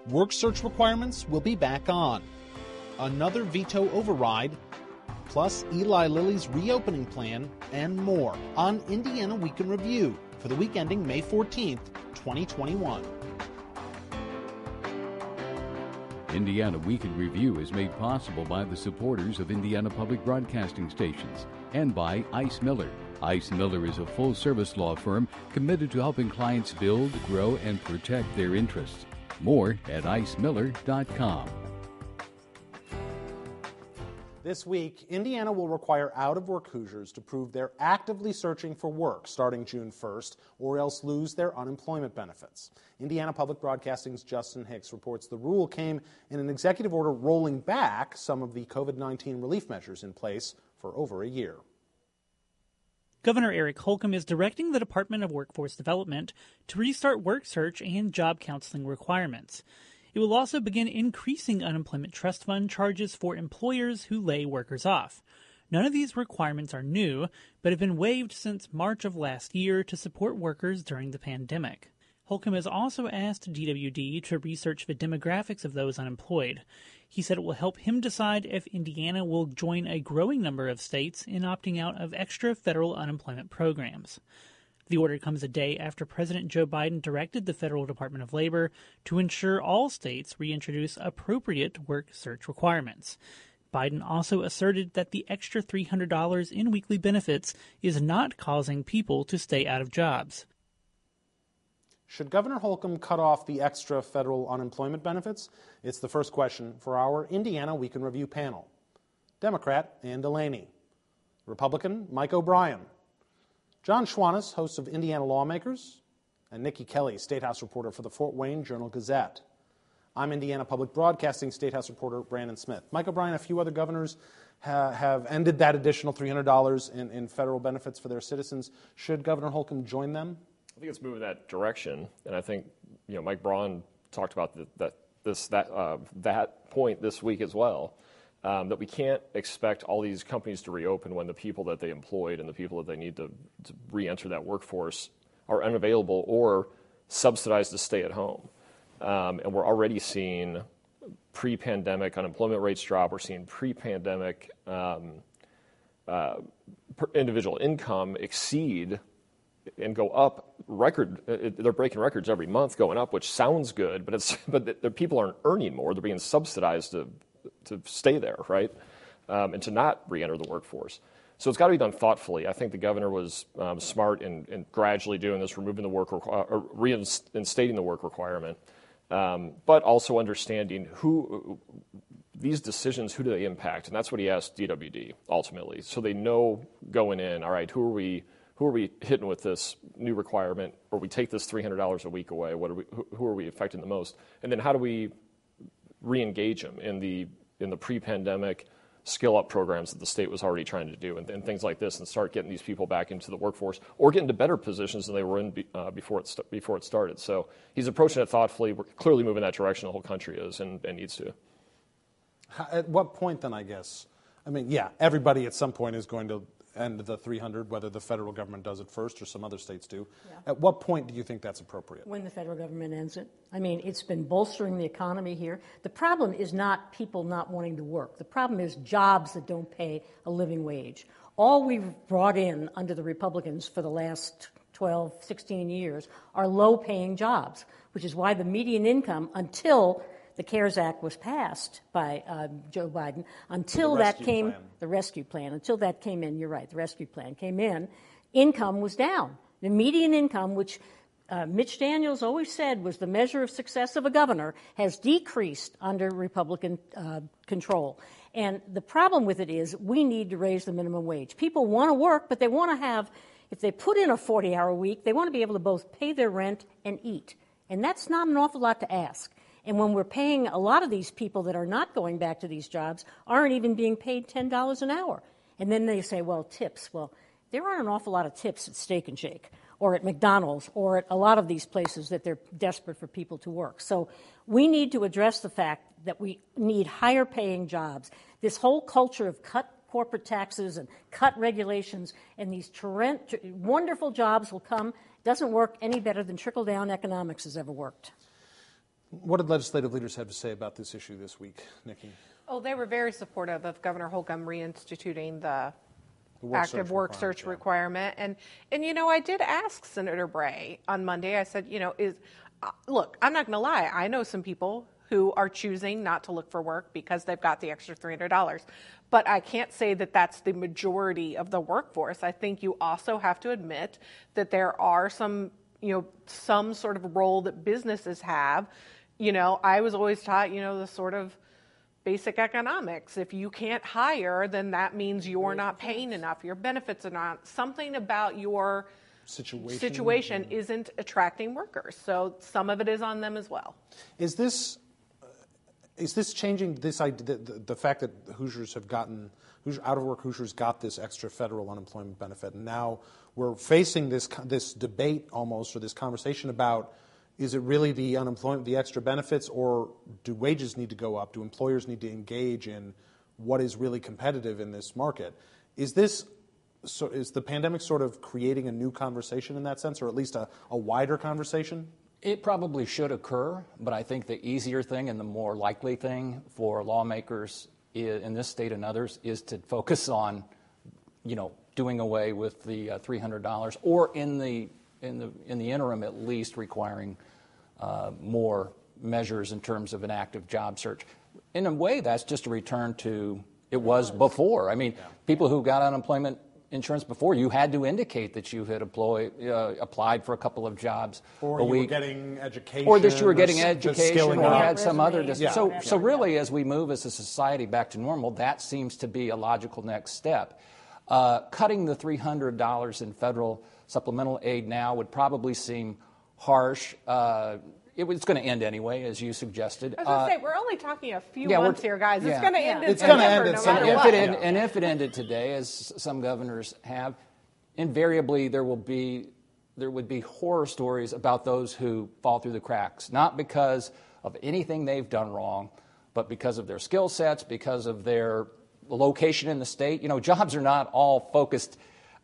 Work search requirements will be back on. Another veto override, plus Eli Lilly's reopening plan, and more on Indiana Week in Review for the week ending May 14th, 2021. Indiana Week in Review is made possible by the supporters of Indiana Public Broadcasting Stations and by Ice Miller. Ice Miller is a full-service law firm committed to helping clients build, grow, and protect their interests. More at icemiller.com. This week, Indiana will require out-of-work Hoosiers to prove they're actively searching for work starting June 1st, or else lose their unemployment benefits. Indiana Public Broadcasting's Justin Hicks reports the rule came in an executive order rolling back some of the COVID-19 relief measures in place for over a year. Governor Eric Holcomb is directing the Department of Workforce Development to restart work search and job counseling requirements. It will also begin increasing unemployment trust fund charges for employers who lay workers off. None of these requirements are new, but have been waived since March of last year to support workers during the pandemic. Holcomb has also asked DWD to research the demographics of those unemployed. He said it will help him decide if Indiana will join a growing number of states in opting out of extra federal unemployment programs. The order comes a day after President Joe Biden directed the Federal Department of Labor to ensure all states reintroduce appropriate work search requirements. Biden also asserted that the extra $300 in weekly benefits is not causing people to stay out of jobs. Should Governor Holcomb cut off the extra federal unemployment benefits? It's the first question for our Indiana Week in Review panel. Democrat Ann Delaney. Republican Mike O'Brien. John Schwannis, host of Indiana Lawmakers, and Nikki Kelly, State House reporter for the Fort Wayne Journal-Gazette. I'm Indiana Public Broadcasting State House reporter Brandon Smith. Mike O'Brien, a few other governors have ended that additional $300 in federal benefits for their citizens. Should Governor Holcomb join them? I think it's moving that direction, and I think Mike Braun talked about that point this week as well. That we can't expect all these companies to reopen when the people that they employed and the people that they need to re-enter that workforce are unavailable or subsidized to stay at home. And we're already seeing pre-pandemic unemployment rates drop. We're seeing pre-pandemic individual income exceed and go up they're breaking records every month going up, which sounds good, but the people aren't earning more. They're being subsidized to stay there, right? And to not re-enter the workforce. So it's got to be done thoughtfully. I think the governor was smart in gradually doing this, removing the reinstating the work requirement, but also understanding these decisions, who do they impact? And that's what he asked DWD ultimately. So they know going in, all right, who are we hitting with this new requirement, or we take this $300 a week away? Who are we affecting the most? And then how do we re-engage them in the pre-pandemic skill-up programs that the state was already trying to do, and things like this, and start getting these people back into the workforce or get into better positions than they were in before it started. So he's approaching it thoughtfully. We're clearly moving that direction. The whole country is and needs to. At what point then, I guess? I mean, yeah, everybody at some point is going to end the 300, whether the federal government does it first or some other states do. Yeah. At what point do you think that's appropriate? When the federal government ends it. I mean, it's been bolstering the economy here. The problem is not people not wanting to work. The problem is jobs that don't pay a living wage. All we've brought in under the Republicans for the last 12, 16 years are low-paying jobs, which is why the median income, until the CARES Act was passed by Joe Biden, until that came, the rescue plan, until that came in, you're right, the rescue plan came in, income was down. The median income, which Mitch Daniels always said was the measure of success of a governor, has decreased under Republican control. And the problem with it is we need to raise the minimum wage. People want to work, but they want to have, if they put in a 40-hour week, they want to be able to both pay their rent and eat. And that's not an awful lot to ask. And when we're paying a lot of these people that are not going back to these jobs aren't even being paid $10 an hour. And then they say, well, tips. Well, there aren't an awful lot of tips at Steak and Shake or at McDonald's or at a lot of these places that they're desperate for people to work. So we need to address the fact that we need higher paying jobs. This whole culture of cut corporate taxes and cut regulations and these wonderful jobs will come doesn't work any better than trickle-down economics has ever worked. What did legislative leaders have to say about this issue this week, Nikki? Oh, they were very supportive of Governor Holcomb reinstituting the active work search requirement. And I did ask Senator Bray on Monday. I said, look, I'm not going to lie. I know some people who are choosing not to look for work because they've got the extra $300. But I can't say that that's the majority of the workforce. I think you also have to admit that there are some sort of role that businesses have. I was always taught, the sort of basic economics. If you can't hire, then that means you're not paying enough. Your benefits are not. Something about your situation isn't attracting workers. So some of it is on them as well. Is this changing this idea, the fact that out-of-work Hoosiers got this extra federal unemployment benefit, and now we're facing this debate almost, or this conversation about, is it really the unemployment, the extra benefits, or do wages need to go up? Do employers need to engage in what is really competitive in this market? Is the pandemic sort of creating a new conversation in that sense, or at least a wider conversation? It probably should occur, but I think the easier thing and the more likely thing for lawmakers in this state and others is to focus on, doing away with the $300, or in the interim at least requiring more measures in terms of an active job search. In a way, that's just a return to it was before. I mean, people who got unemployment insurance before, you had to indicate that you had applied for a couple of jobs a week. Or you were getting education. Or that you were getting education or had some other... So really, as we move as a society back to normal, that seems to be a logical next step. Cutting the $300 in federal supplemental aid now would probably seem harsh. It's going to end anyway, as you suggested. I was going to say, we're only talking a few months here, guys. It's going to end in September, no matter what. And if it ended today, as some governors have, invariably there would be horror stories about those who fall through the cracks, not because of anything they've done wrong, but because of their skill sets, because of their location in the state. Jobs are not all focused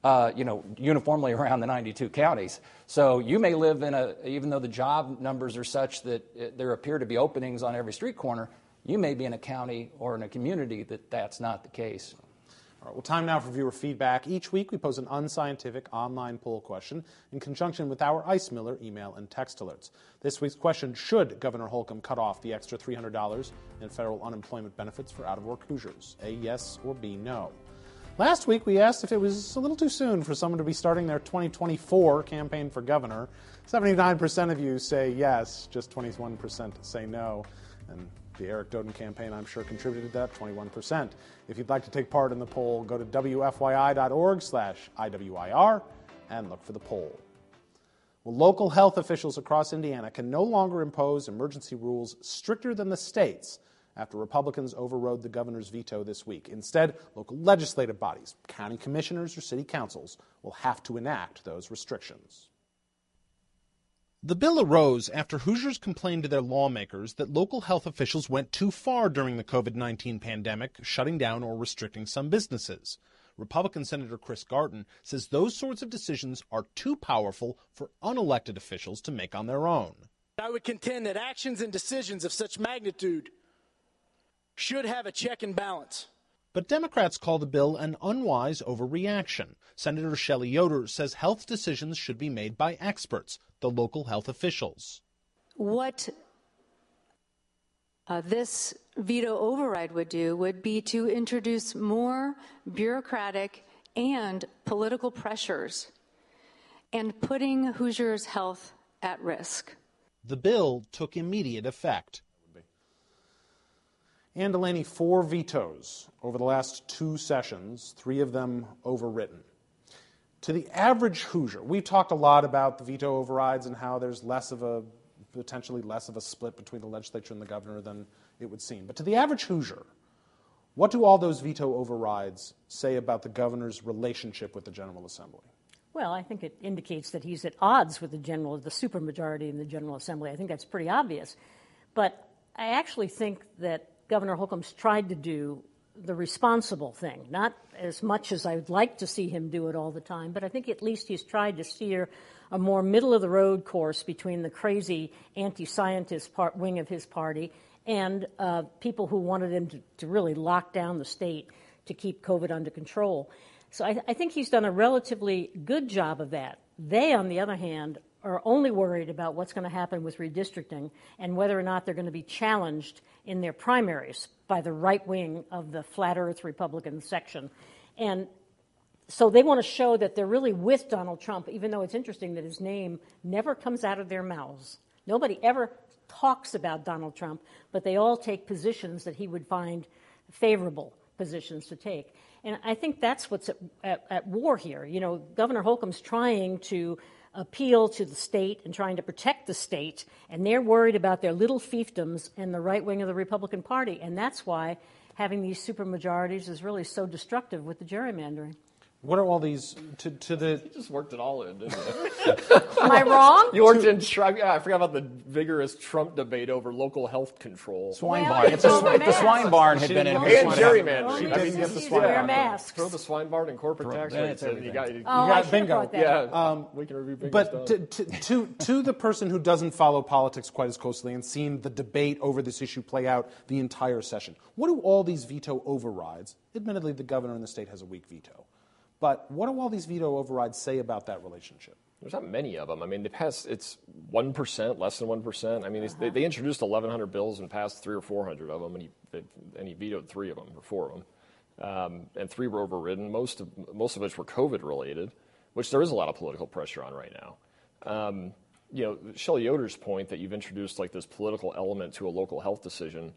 uniformly around the 92 counties. So you may live even though the job numbers are such that there appear to be openings on every street corner, you may be in a county or in a community that's not the case. All right, well, time now for viewer feedback. Each week we pose an unscientific online poll question in conjunction with our Ice Miller email and text alerts. This week's question: should Governor Holcomb cut off the extra $300 in federal unemployment benefits for out-of-work Hoosiers? A, yes, or B, no. Last week, we asked if it was a little too soon for someone to be starting their 2024 campaign for governor. 79% of you say yes, just 21% say no. And the Eric Doden campaign, I'm sure, contributed to that, 21%. If you'd like to take part in the poll, go to wfyi.org/IWIR and look for the poll. Well, local health officials across Indiana can no longer impose emergency rules stricter than the states after Republicans overrode the governor's veto this week. Instead, local legislative bodies, county commissioners or city councils, will have to enact those restrictions. The bill arose after Hoosiers complained to their lawmakers that local health officials went too far during the COVID-19 pandemic, shutting down or restricting some businesses. Republican Senator Chris Garton says those sorts of decisions are too powerful for unelected officials to make on their own. I would contend that actions and decisions of such magnitude should have a check and balance. But Democrats call the bill an unwise overreaction. Senator Shelley Yoder says health decisions should be made by experts, the local health officials. What this veto override would do would be to introduce more bureaucratic and political pressures and putting Hoosiers' health at risk. The bill took immediate effect. Ann Delaney, 4 vetoes over the last 2 sessions, 3 of them overwritten. To the average Hoosier, we've talked a lot about the veto overrides and how there's potentially less of a split between the legislature and the governor than it would seem. But to the average Hoosier, what do all those veto overrides say about the governor's relationship with the General Assembly? Well, I think it indicates that he's at odds with the supermajority in the General Assembly. I think that's pretty obvious. But I actually think that Governor Holcomb's tried to do the responsible thing, not as much as I would like to see him do it all the time, but I think at least he's tried to steer a more middle-of-the-road course between the crazy anti-scientist wing of his party and people who wanted him to really lock down the state to keep COVID under control. So I think he's done a relatively good job of that. They, on the other hand, are only worried about what's going to happen with redistricting and whether or not they're going to be challenged in their primaries by the right wing of the flat earth Republican section. And so they want to show that they're really with Donald Trump, even though it's interesting that his name never comes out of their mouths. Nobody ever talks about Donald Trump, but they all take positions that he would find favorable positions to take. And I think that's what's at war here. You know, Governor Holcomb's trying to appeal to the state and trying to protect the state, and they're worried about their little fiefdoms and the right wing of the Republican Party, and that's why having these supermajorities is really so destructive with the gerrymandering. What are all these to the? You just worked it all in, didn't you? Am I wrong? You worked in Trump. Yeah, I forgot about the vigorous Trump debate over local health control. Swine Well, barn. it's If over the swine barn had been in And gerrymandering. gerrymandering. Well, I mean, you get the see, swine wear barn. masks. Throw the swine barn and corporate tax then rates. it's And you got Oh, I got should have bingo. brought that yeah. up. We can review bingo But stuff. to the person who doesn't follow politics quite as closely and seen the debate over this issue play out the entire session, what do all these veto overrides? Admittedly, the governor in the state has a weak veto. But what do all these veto overrides say about that relationship? There's not many of them. I mean, it's 1%, less than 1%. I mean, they introduced 1,100 bills and passed 300 or 400 of them, and he vetoed 3 of them or 4 of them, and 3 were overridden. Most of which were COVID related, which there is a lot of political pressure on right now. You know, Shelley Yoder's point that you've introduced like this political element to a local health decision.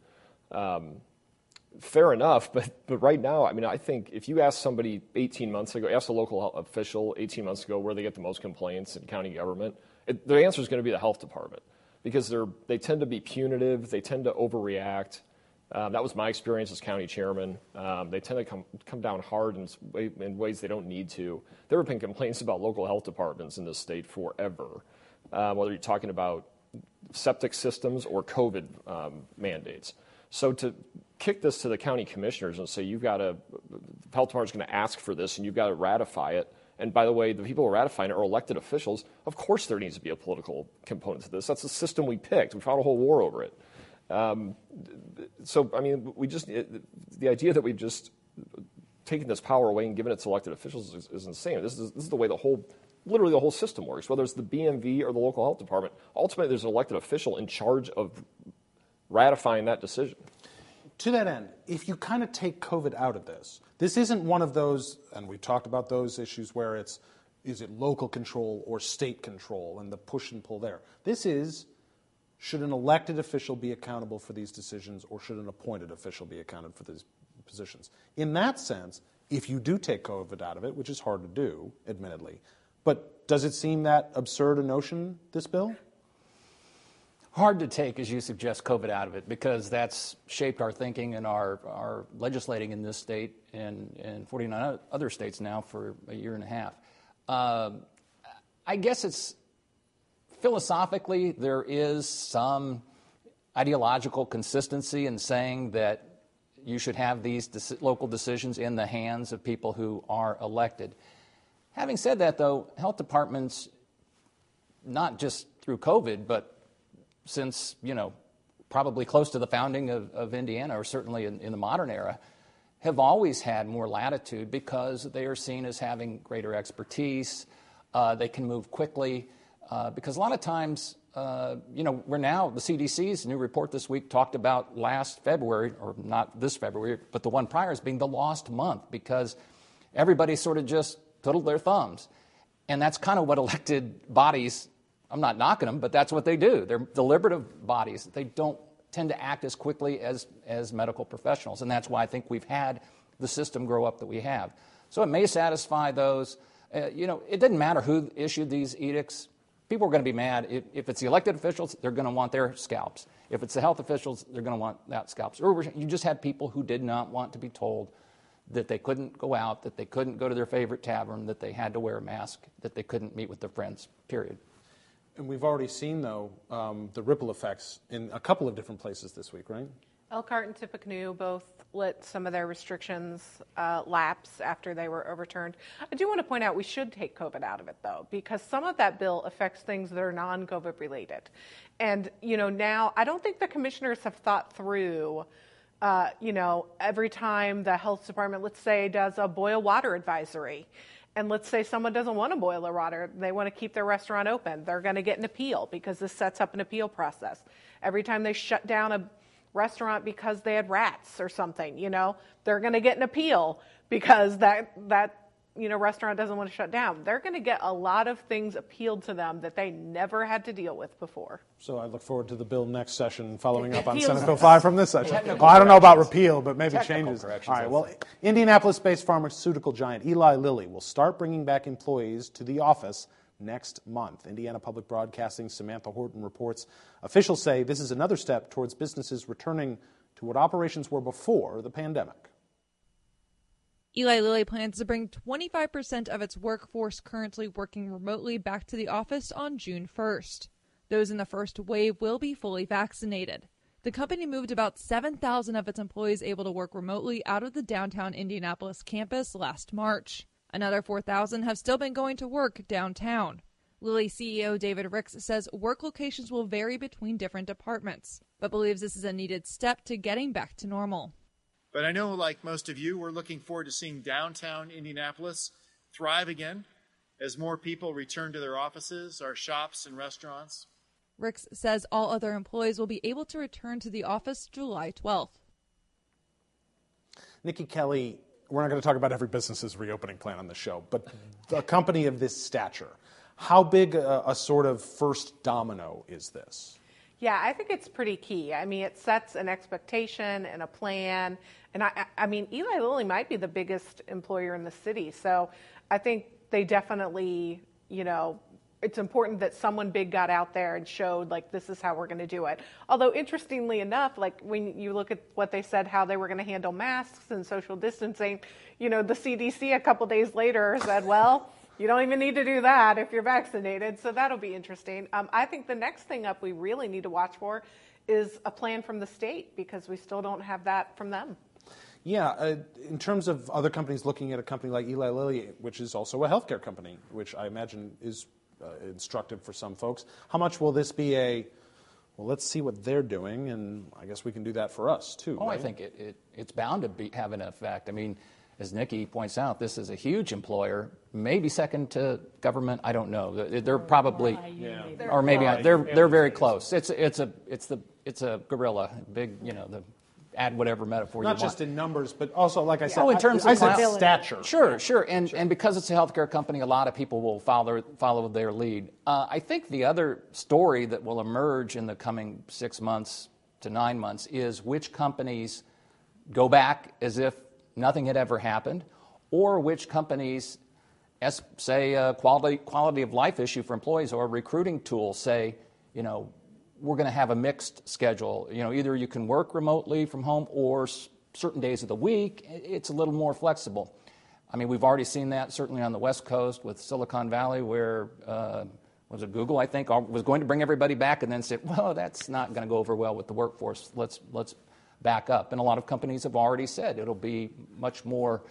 Fair enough, but right now, I mean, I think if you ask somebody 18 months ago, ask a local official 18 months ago where they get the most complaints in county government, the answer is going to be the health department because they tend to be punitive, they tend to overreact. That was my experience as county chairman. They tend to come down hard in ways they don't need to. There have been complaints about local health departments in this state forever, whether you're talking about septic systems or COVID mandates. So to kick this to the county commissioners and say the health department's going to ask for this and you've got to ratify it. And by the way, the people who are ratifying it are elected officials. Of course there needs to be a political component to this. That's the system we picked. We fought a whole war over it. So, I mean, the idea that we've just taken this power away and given it to elected officials is insane. This is the way literally the whole system works, whether it's the BMV or the local health department. Ultimately, there's an elected official in charge of ratifying that decision. To that end, if you kind of take COVID out of this isn't one of those, and we've talked about those issues where is it local control or state control and the push and pull there. This is, should an elected official be accountable for these decisions or should an appointed official be accounted for these positions? In that sense, if you do take COVID out of it, which is hard to do, admittedly, but does it seem that absurd a notion, this bill? Hard to take, as you suggest, COVID out of it, because that's shaped our thinking and our legislating in this state and in 49 other states now for a year and a half. I guess it's philosophically there is some ideological consistency in saying that you should have these local decisions in the hands of people who are elected. Having said that, though, health departments, not just through COVID, but since, probably close to the founding of Indiana, or certainly in the modern era, have always had more latitude because they are seen as having greater expertise. They can move quickly because a lot of times, we're now, the CDC's new report this week talked about last February, or not this February, but the one prior as being the lost month because everybody sort of just twiddled their thumbs. And that's kind of what elected bodies, I'm not knocking them, but that's what they do. They're deliberative bodies. They don't tend to act as quickly as medical professionals, and that's why I think we've had the system grow up that we have. So it may satisfy those. It doesn't matter who issued these edicts. People are going to be mad. If it's the elected officials, they're going to want their scalps. If it's the health officials, they're going to want that scalps. Or you just had people who did not want to be told that they couldn't go out, that they couldn't go to their favorite tavern, that they had to wear a mask, that they couldn't meet with their friends, period. And we've already seen, though, the ripple effects in a couple of different places this week, right? Elkhart and Tippecanoe both let some of their restrictions lapse after they were overturned. I do want to point out we should take COVID out of it, though, because some of that bill affects things that are non-COVID related. And, now I don't think the commissioners have thought through, every time the health department, let's say, does a boil water advisory, and let's say someone doesn't want to boil their water, they want to keep their restaurant open, they're going to get an appeal because this sets up an appeal process. Every time they shut down a restaurant because they had rats or something, they're going to get an appeal because that restaurant doesn't want to shut down. They're going to get a lot of things appealed to them that they never had to deal with before. So I look forward to the bill next session, following up on Senate Bill 5 from this session. Well, I don't know about repeal, but maybe changes. All right, well, Indianapolis-based pharmaceutical giant Eli Lilly will start bringing back employees to the office next month. Indiana Public Broadcasting's Samantha Horton reports officials say this is another step towards businesses returning to what operations were before the pandemic. Eli Lilly plans to bring 25% of its workforce currently working remotely back to the office on June 1st. Those in the first wave will be fully vaccinated. The company moved about 7,000 of its employees able to work remotely out of the downtown Indianapolis campus last March. Another 4,000 have still been going to work downtown. Lilly CEO David Ricks says work locations will vary between different departments, but believes this is a needed step to getting back to normal. But I know, like most of you, we're looking forward to seeing downtown Indianapolis thrive again as more people return to their offices, our shops, and restaurants. Ricks says all other employees will be able to return to the office July 12th. Nikki Kelly, we're not going to talk about every business's reopening plan on the show, but a company of this stature, how big a sort of first domino is this? Yeah, I think it's pretty key. I mean, it sets an expectation and a plan. And I mean, Eli Lilly might be the biggest employer in the city. So I think they definitely, it's important that someone big got out there and showed, like, this is how we're going to do it. Although, interestingly enough, like, when you look at what they said, how they were going to handle masks and social distancing, the CDC a couple days later said, well, you don't even need to do that if you're vaccinated. So that'll be interesting. I think the next thing up we really need to watch for is a plan from the state, because we still don't have that from them. Yeah, in terms of other companies looking at a company like Eli Lilly, which is also a healthcare company, which I imagine is instructive for some folks, how much will this be well, let's see what they're doing, and I guess we can do that for us, too. Oh, right? I think it's bound to have an effect. I mean, as Nikki points out, this is a huge employer, maybe second to government. I don't know. They're probably, or maybe they're very close. It's a gorilla, big. Add whatever metaphor you want. Not just in numbers, but also, like I said, in terms of stature. Sure. And because it's a healthcare company, a lot of people will follow their lead. I think the other story that will emerge in the coming 6 months to 9 months is which companies go back as if nothing had ever happened, or which companies, as say a quality of life issue for employees or a recruiting tool, say, we're going to have a mixed schedule. Either you can work remotely from home or certain days of the week. It's a little more flexible. I mean, we've already seen that certainly on the West Coast with Silicon Valley, where was it Google, I think, was going to bring everybody back and then said, well, that's not going to go over well with the workforce. Let's back up. And a lot of companies have already said it'll be much more,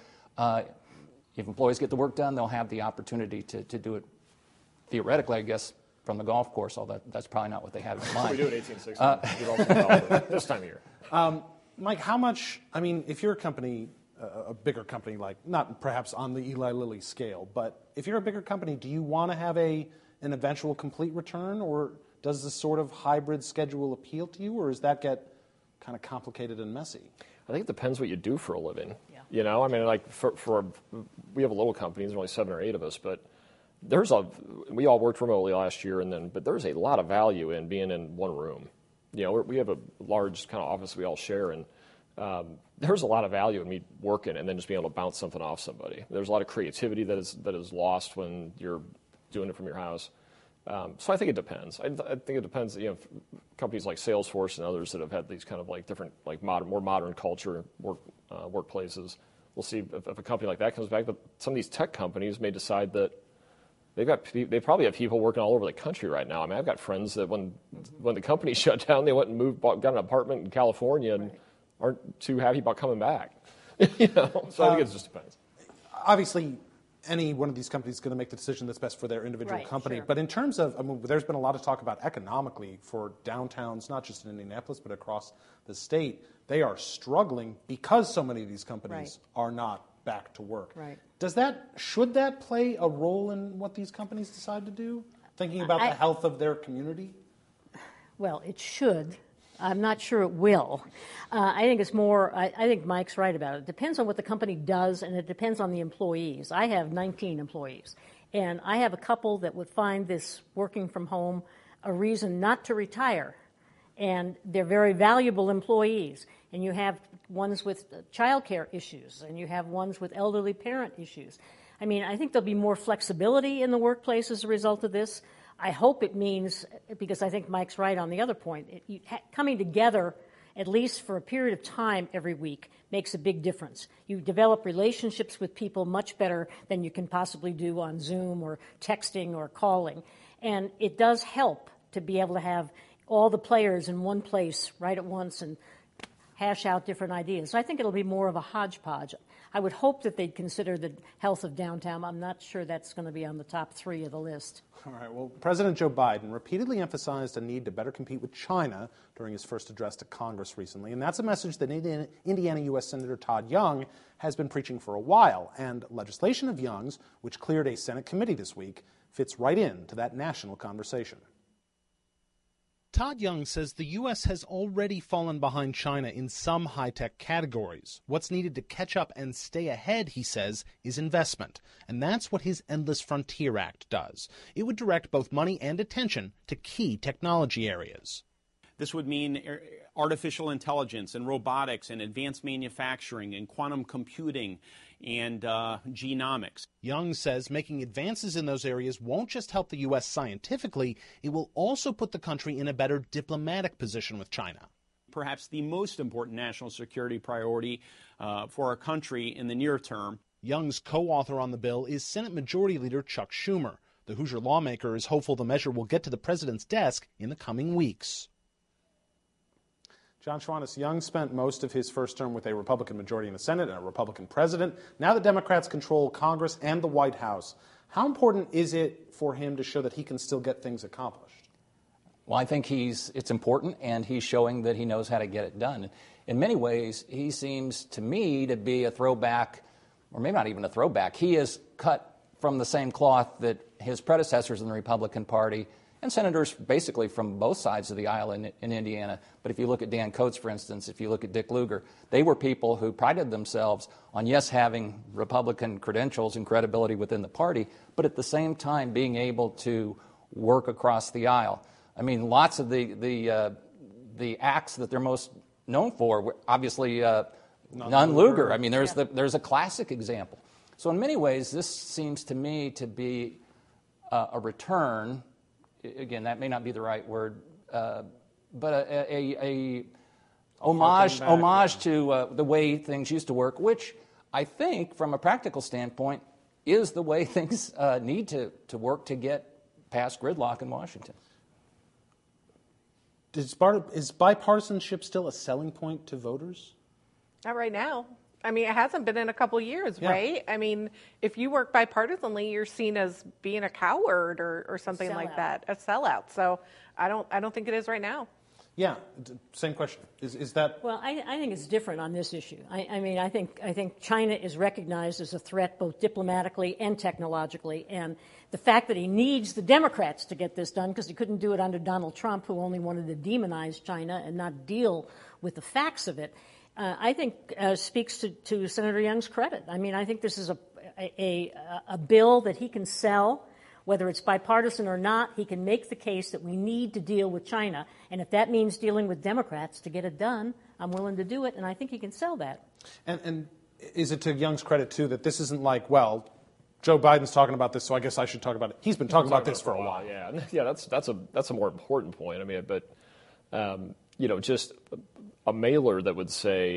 if employees get the work done, they'll have the opportunity to do it theoretically, I guess, from the golf course, although that's probably not what they have in mind. We do it 1860 this time of year. Mike, how much, if you're a company, a bigger company, like not perhaps on the Eli Lilly scale, but if you're a bigger company, do you want to have an eventual complete return, or does this sort of hybrid schedule appeal to you, or does that get kind of complicated and messy? I think it depends what you do for a living. Yeah. Like we have a little company, there's only 7 or 8 of us, but we all worked remotely last year, but there's a lot of value in being in one room. We have a large kind of office we all share, and there's a lot of value in me working and then just being able to bounce something off somebody. There's a lot of creativity that is lost when you're doing it from your house. So I think it depends. I think it depends. Companies like Salesforce and others that have had these kind of like different, like more modern culture workplaces. We'll see if a company like that comes back. But some of these tech companies may decide that they probably have people working all over the country right now. I've got friends that when the company shut down, they went and got an apartment in California and aren't too happy about coming back. So I think it just depends. Obviously, any one of these companies is going to make the decision that's best for their individual company. Sure. But in terms of, there's been a lot of talk about economically for downtowns, not just in Indianapolis, but across the state. They are struggling because so many of these companies are not back to work. Right. Should that play a role in what these companies decide to do? Thinking about the health of their community? Well, it should. I'm not sure it will. I think it's more, I think Mike's right about it. It depends on what the company does, and it depends on the employees. I have 19 employees, and I have a couple that would find this working from home a reason not to retire. And they're very valuable employees. And you have ones with child care issues, and you have ones with elderly parent issues. I mean, I think there'll be more flexibility in the workplace as a result of this. I hope it means, because I think Mike's right on the other point, coming together at least for a period of time every week makes a big difference. You develop relationships with people much better than you can possibly do on Zoom or texting or calling. And it does help to be able to have all the players in one place right at once and hash out different ideas. So I think it'll be more of a hodgepodge. I would hope that they'd consider the health of downtown. I'm not sure that's going to be on the top 3 of the list. All right. Well, President Joe Biden repeatedly emphasized a need to better compete with China during his first address to Congress recently. And that's a message that Indiana U.S. Senator Todd Young has been preaching for a while. And legislation of Young's, which cleared a Senate committee this week, fits right into that national conversation. Todd Young says the U.S. has already fallen behind China in some high-tech categories. What's needed to catch up and stay ahead, he says, is investment. And that's what his Endless Frontier Act does. It would direct both money and attention to key technology areas. This would mean artificial intelligence and robotics and advanced manufacturing and quantum computing and genomics. Young says making advances in those areas won't just help the U.S. scientifically, it will also put the country in a better diplomatic position with China. Perhaps the most important national security priority for our country in the near term. Young's co-author on the bill is Senate Majority Leader Chuck Schumer. The Hoosier lawmaker is hopeful the measure will get to the president's desk in the coming weeks. John Schwantes, Young spent most of his first term with a Republican majority in the Senate and a Republican president. Now the Democrats control Congress and the White House. How important is it for him to show that he can still get things accomplished? Well, I think it's important, and he's showing that he knows how to get it done. In many ways, he seems to me to be a throwback, or maybe not even a throwback. He is cut from the same cloth that his predecessors in the Republican Party and senators basically from both sides of the aisle in Indiana. But if you look at Dan Coates, for instance, if you look at Dick Lugar, they were people who prided themselves on, yes, having Republican credentials and credibility within the party, but at the same time being able to work across the aisle. I mean, lots of the acts that they're most known for were obviously Nunn-Lugar. I mean, there's a classic example. So in many ways, this seems to me to be a return. Again, that may not be the right word, but a homage to the way things used to work, which I think, from a practical standpoint, is the way things need to work to get past gridlock in Washington. Is bipartisanship still a selling point to voters? Not right now. I mean, it hasn't been in a couple of years, right? I mean, if you work bipartisanly, you're seen as being a coward or something like that, a sellout. So I don't think it is right now. Yeah, same question. Is that? Well, I think it's different on this issue. I think China is recognized as a threat both diplomatically and technologically, and the fact that he needs the Democrats to get this done because he couldn't do it under Donald Trump, who only wanted to demonize China and not deal with the facts of it. I think speaks to Senator Young's credit. I mean, I think this is a bill that he can sell, whether it's bipartisan or not. He can make the case that we need to deal with China, and if that means dealing with Democrats to get it done, I'm willing to do it, and I think he can sell that. And is it to Young's credit, too, that this isn't like, well, Joe Biden's talking about this, so I guess I should talk about it. He's been talking about this for a while. Yeah, that's a more important point. I mean, but just a mailer that would say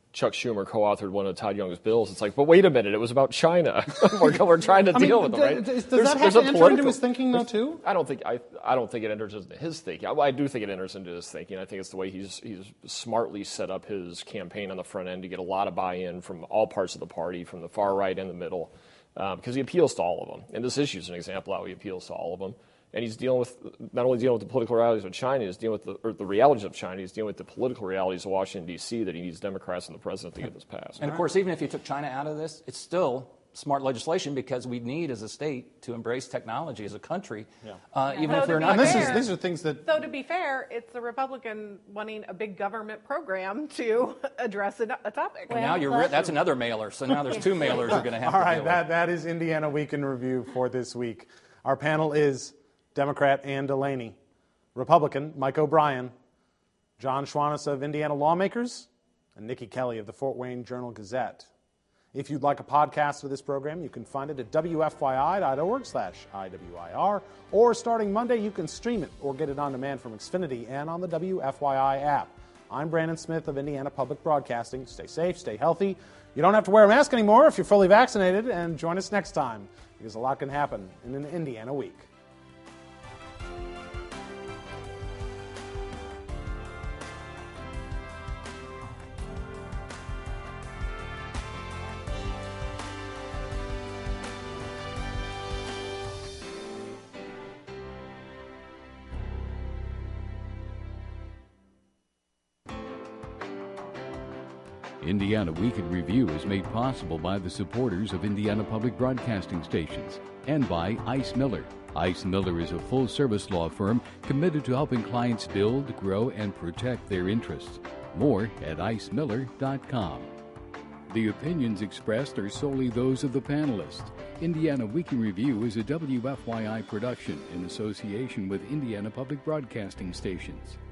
Chuck Schumer co-authored one of Todd Young's bills. It's like, but wait a minute, it was about China. we're trying to deal with them, right? Does that have to enter into his thinking, though, too? I don't think it enters into his thinking. I do think it enters into his thinking. I think it's the way he's smartly set up his campaign on the front end to get a lot of buy-in from all parts of the party, from the far right and the middle, because he appeals to all of them. And this issue is an example of how he appeals to all of them. And he's not only dealing with the political realities of China, he's dealing with the realities of China, he's dealing with the political realities of Washington, D.C., that he needs Democrats and the president to get this passed. And, of course, even if you took China out of this, it's still smart legislation because we need, as a state, to embrace technology as a country, even if we're not. And these are things that... So to be fair, it's the Republican wanting a big government program to address a topic. Well, now that's another mailer, so now there's two mailers you're going to have All to right, deal with. that is Indiana Week in Review for this week. Our panel is Democrat Ann Delaney, Republican Mike O'Brien, John Schwannis of Indiana Lawmakers, and Nikki Kelly of the Fort Wayne Journal-Gazette. If you'd like a podcast of this program, you can find it at wfyi.org/IWIR, or starting Monday, you can stream it or get it on demand from Xfinity and on the WFYI app. I'm Brandon Smith of Indiana Public Broadcasting. Stay safe, stay healthy. You don't have to wear a mask anymore if you're fully vaccinated, and join us next time, because a lot can happen in an Indiana week. Indiana Week in Review is made possible by the supporters of Indiana Public Broadcasting Stations and by Ice Miller. Ice Miller is a full-service law firm committed to helping clients build, grow, and protect their interests. More at icemiller.com. The opinions expressed are solely those of the panelists. Indiana Week in Review is a WFYI production in association with Indiana Public Broadcasting Stations.